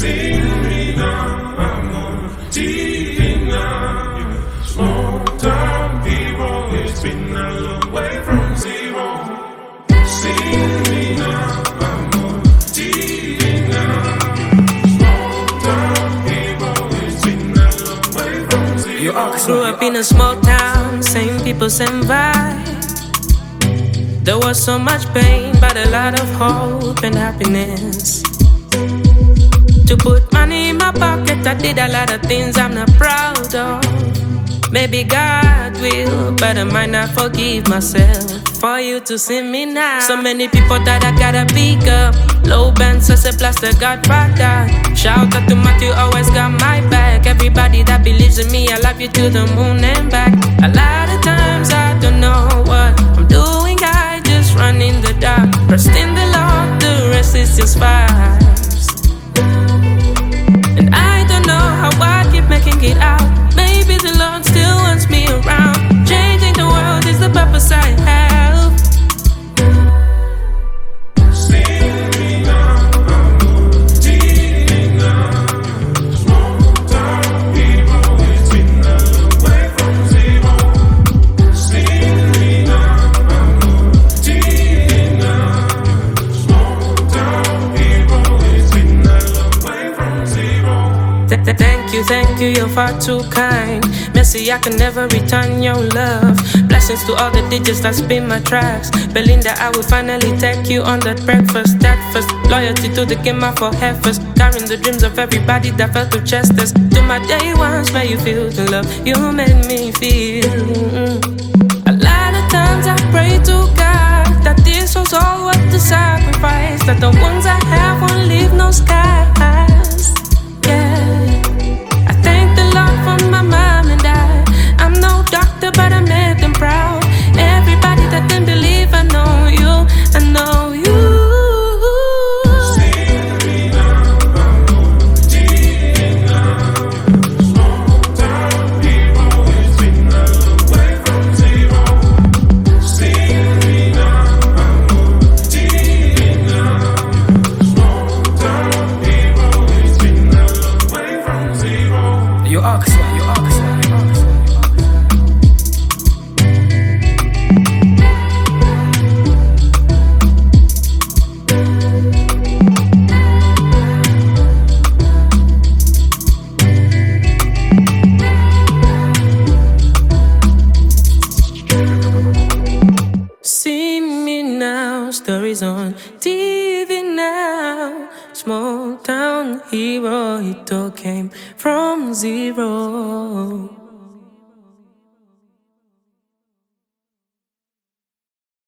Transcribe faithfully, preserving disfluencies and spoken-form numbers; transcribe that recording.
See me now, I'm on T V now. Small town hero, it's been a long way from zero. See me now, I'm on T V now. Small town hero, it's been a long way from zero. You grew up in a small town, same people, same vibe. There was so much pain, but a lot of hope and happiness. To put money in my pocket, I did a lot of things I'm not proud of. Maybe God will, but I might not forgive myself for you to see me now. So many people that I gotta pick up. Low band, so say plus the Godfather. Shout out to Matthew, always got my back. Everybody that believes in me, I love you to the moon and back. A lot of times I don't know what I'm doing, I just run in the dark. Trust in the Lord, the rest is just vibes. And I don't know how I keep making it out. Maybe the Lord still wants me around. Changing the world is the purpose I have. Thank you, thank you, you're far too kind. Mercy, I can never return your love. Blessings to all the D Js that spin my tracks. Belinda, I will finally take you on that breakfast. That first, loyalty to the game, I for heifers. Carrying the dreams of everybody that felt to chesters. To my day ones where you feel the love you made me feel. Mm-hmm. A lot of times I pray to God that this was all worth the sacrifice. That the ones I have won't leave no skies. Yeah, I thank the Lord for my mom and dad. I'm no doctor, but I made them proud. Everybody that didn't believe, I know you, I know you. Stories on T V now. Small town hero, it all came from zero.